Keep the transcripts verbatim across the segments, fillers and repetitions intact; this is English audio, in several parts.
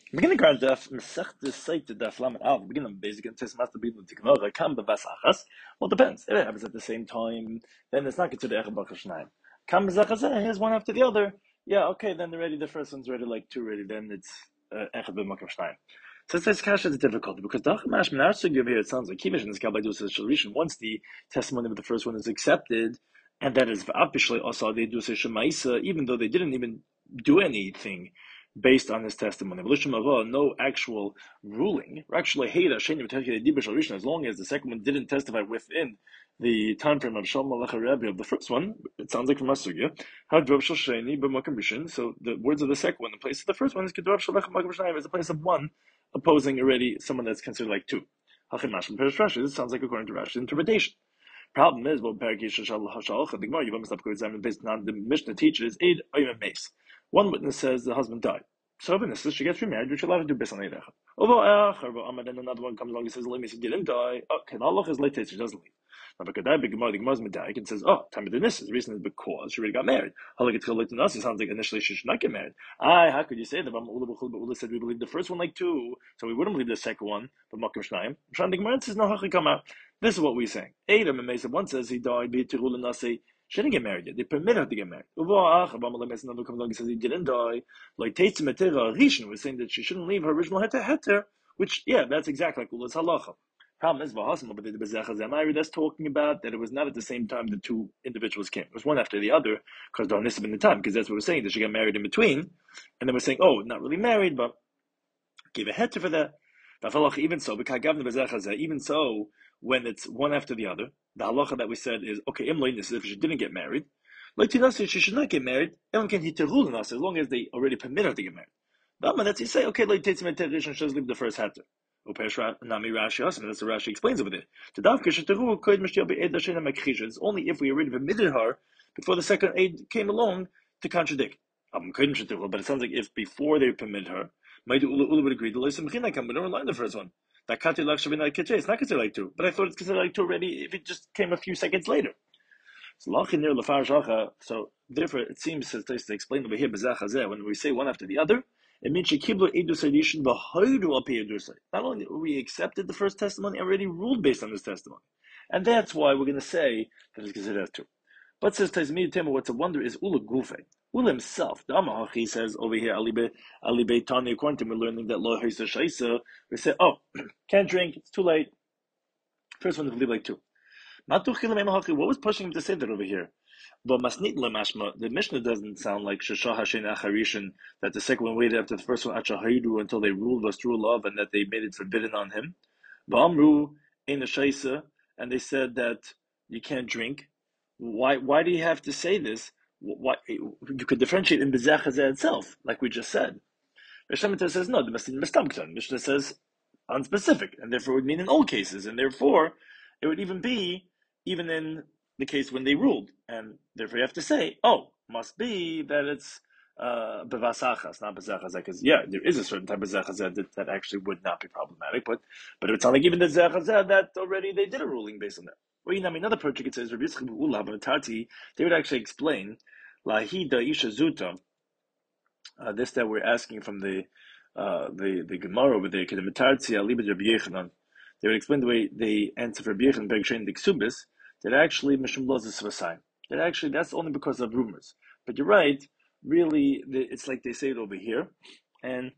Beginning of daf Masechta Seita daf Lamed Al. Beginning of basic and test master beginning to Gemara Kam bevasachas. Well, it depends. If it happens at the same time, then it's not considered Echad Bachar Shnayim. Kam bevasachas. Here's one after the other. Yeah, okay. Then already the first one's already like two already. Then it's Echad B'Makar Shnayim. So it says Kasha is difficult because the Achamash Menashe give here it sounds like Kivish and Skabaidu says Shalishin. Once the testimony of the first one is accepted, and that is V'Apishli also they do say Shemaisa, even though they didn't even do anything based on his testimony. No actual ruling. Actually, as long as the second one didn't testify within the time frame of Shalom Alecha Rebbe of the first one, it sounds like from Masugya. So the words of the second one, the place of the first one is Kedrav Shalach Makam Shnayim, is the place of one opposing already someone that's considered like two. It sounds like according to Rashi's interpretation. Problem is, well, the Mishnah teaches eight oyim mace. One witness says the husband died. So witnesses, she gets remarried, which allowed to do bis on Eidech. Although then another one comes along and says, let me see, didn't die. Okay, Allah is late, she doesn't leave. Now, because the Gemara, the Gemara is medayik and says, oh, time of the nisses. The reason is because she already got married. Allah gets late to us. It sounds like initially she should not get married. Aye, how could you say that? But Ula said we believe the first one like two, so we wouldn't believe the second one. But Makam Shnayim. The Gemara says no, how come out? This is what we're saying. Adam and Mesa, one says he died, be Tirul and Nasi, she didn't get married yet. They permit her to get married. Another comes along and says he didn't die. Like Teitzim Etera Rishon was saying that she shouldn't leave her original heter heter, which, yeah, that's exactly like Ula's halacha. Problem is, that's talking about that it was not at the same time the two individuals came. It was one after the other, because the Nisab in the time, because that's what we're saying, that she got married in between. And then we're saying, oh, not really married, but gave a heter for that. Even so, even so, when it's one after the other, the halacha that we said is, okay, if she didn't get married, like she should not get married, as long as they already permit her to get married. But that's you say, okay, like she should leave the first hatter. That's the Rashi explains over there. It's only if we already permitted her before the second aid came along to contradict. But it sounds like if before they permit her, might Ula would agree. We don't line the first one. That Kati Lach should be like Kitche. It's not considered like two. But I thought it's considered like two already if it just came a few seconds later. So so therefore it seems to explain over here when we say one after the other, it means Shekiblu Edus Edishin Bahoidu Al Edusai. Not only we accepted the first testimony, already ruled based on this testimony. And that's why we're gonna say that it's considered as two. But says Tazmid Tema, what's a wonder is Ula Gufe. Ula himself, the Amahach, he says over here, Alibe Alibe Tani, according to him, we're learning that Lo Haisa Shaisa, we say, oh, can't drink, it's too late. First one to believe like two. What was pushing him to say that over here? But Masnit Lemashma, the Mishnah doesn't sound like Shashah Hashin Acharishan, that the second one waited after the first one Achahaidu until they ruled us through love and that they made it forbidden on him. Ba'amru in the Shaisa, and they said that you can't drink. Why Why do you have to say this? Why, you could differentiate in Bezeh Hazeh itself, like we just said. Mishnah says no, the Mishnah says unspecific, and therefore it would mean in all cases, and therefore it would even be even in the case when they ruled, and therefore you have to say, oh, must be that it's uh, bevasachas, not bezechazeh, because yeah, there is a certain type of zechazeh that, that actually would not be problematic, but but it would sound like even the zechazeh that already they did a ruling based on that. Well, you know, another project it says, they would actually explain, lahida isha zuta, uh, this that we're asking from the uh, the the Gemara over there, they would explain the way they answer for Rabbi Yechanan Bergshain the Ksubis, that actually Mishum Lozis Vasai. That actually that's only because of rumors. But you're right, really, it's like they say it over here, and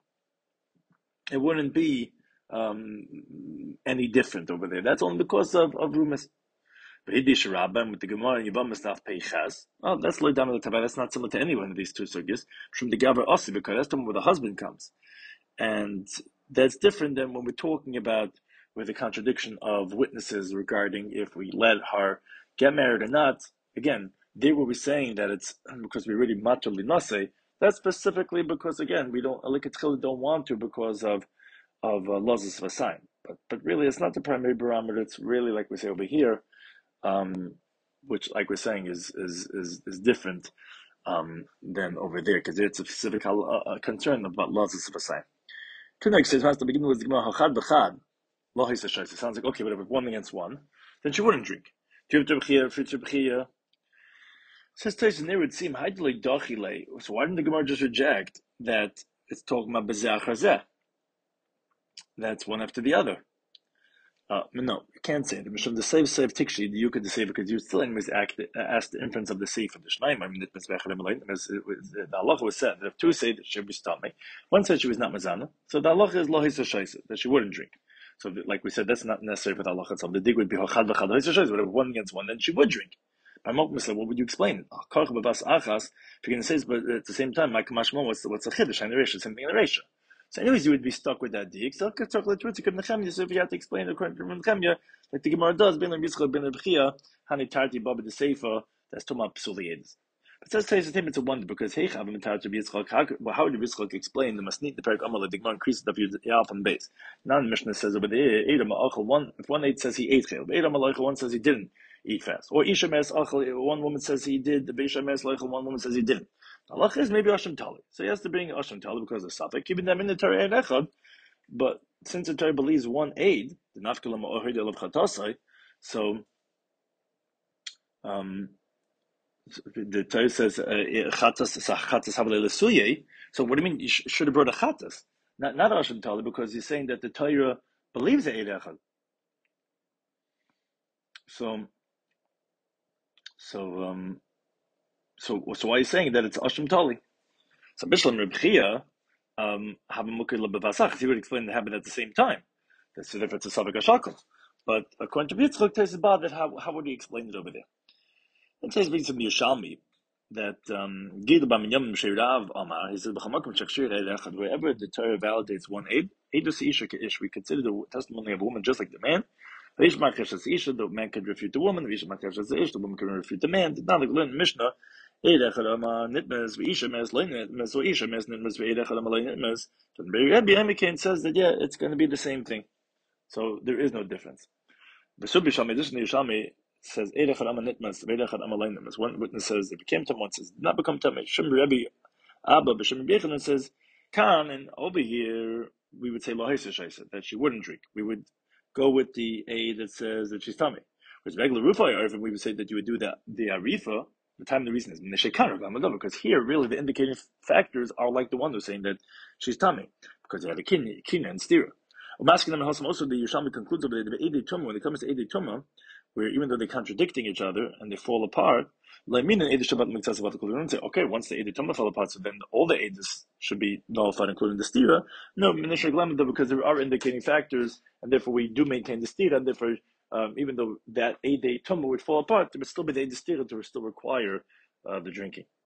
it wouldn't be um, any different over there. That's only because of, of rumors. But Hiddish Rabbim with the Gemara and Yibam Mastaf Peichaz. Oh, that's low down the Tabah. That's not similar to any one of these two sugis. From the Gavar Ossi, because that's the one where the husband comes. And that's different than when we're talking about with the contradiction of witnesses regarding if we let her get married or not. Again, they will be saying that it's because we really matuli nase. That's specifically because again we don't don't want to because of of uh, lozis vasain. But but really it's not the primary barometer. It's really like we say over here, um, which like we're saying is is is, is different um, than over there because it's a specific uh, uh, concern about lozis vasain. Two next says has to begin with the Gemara Hachad B'Chad. It sounds like okay, but if one against one, then she wouldn't drink. Says Tyson, there would seem highly dachile. So why didn't the Gemara just reject that it's talking about bezeh chazeh? That's one after the other. Uh, no, you can't say it. Mishum the save save tikshi you could say because you still anyways act asked the inference of the seif of the shnaim. I mean, it was the halacha was said that if two say that she was stomach, one said she was not mazana, so the halacha is lohis shaisa that she wouldn't drink. So, like we said, that's not necessary for the halacha itself. The dig would be chad v'chad lohis shaisa. But if one against one, then she would drink. By Malkum said, what would you explain? If you're going to say, but at the same time, my kamashmon, what's what's a chiddush and the ratio, same thing in the ratio. So, anyways, you would be stuck with that dig. So, so if you have to explain according to Nechemia, like the Gemara does, ben Rebbe ben Rebbe Hani Tarti Baba the Seifa, that's Toma Psuliades. But it says says the it's a wonder because hey, Chav Tarti Yitzchak. Well, how would Yitzchak explain the Masnit the Perik Amal the Gemara increases up your Yalf on base? Now the Mishnah says over there, Edom Achel one. If one eight says he ate chayil, Edom Alachel one says he didn't eat fast, or Isha Mes Achel one woman says he did, the Beisha Mes Lachel one woman says he didn't. Allah is maybe Asham Tali. So he has to bring Asham Tali because of Safek, keeping them in the Torah and Echad. But since the Torah believes one aid, the Nafkalam Ohid of Chatasai, so um, the Torah says Chatas Chatas Havale Lesuye. So what do you mean? You sh- should have brought a Chatas, not not Asham Tali, because he's saying that the Torah believes the Eid Echad. So so um so so why are you saying that it's Asham Tali? So Bishlam Reb Chia, um, have a mukir lebevasach. He would explain the habit at the same time. That's the difference of Savik Ashakal. But according to Yitzchak, there's about that. How how would he explain it over there? It says brings from the Yerushalmi that Gid Bam Yom Sheirav Amar. He says b'chamakom shakshir eidechad. Wherever the Torah validates one aid, eidus isha keish. We consider the testimony of a woman just like the man. Veish makesh as isha, the man can refute the woman. Veish makesh as ish, the woman can refute the man. Not like learn Mishnah. Then Rabbi Amikin says that yeah, it's going to be the same thing. So there is no difference. The Subishami, this Yerushalmi says one witness says they became tam, one says did not become tam. Shimbi Rabbi Abba B'Shimbi Bechanan says Khan, and over here we would say that she wouldn't drink. We would go with the A that says that she's tummy. Whereas regular Rufa, we would say that you would do that the Arifa. The time the reason is because here really the indicating factors are like the one who's saying that she's tummy because they had a kina, kina and stira. Also, the Yerushalmi concludes over the Eidei Tumah when it comes to Eidei Tumah, where even though they're contradicting each other and they fall apart, like meaning Eidei Shabbat say, okay, once the Eidei Tumah fell apart, so then all the Eides should be nullified, including the stira. No, because there are indicating factors, and therefore we do maintain the stira, and therefore. Um, even though that Eidei Tumah would fall apart, there would still be the Eidei Stira to still require uh, the drinking.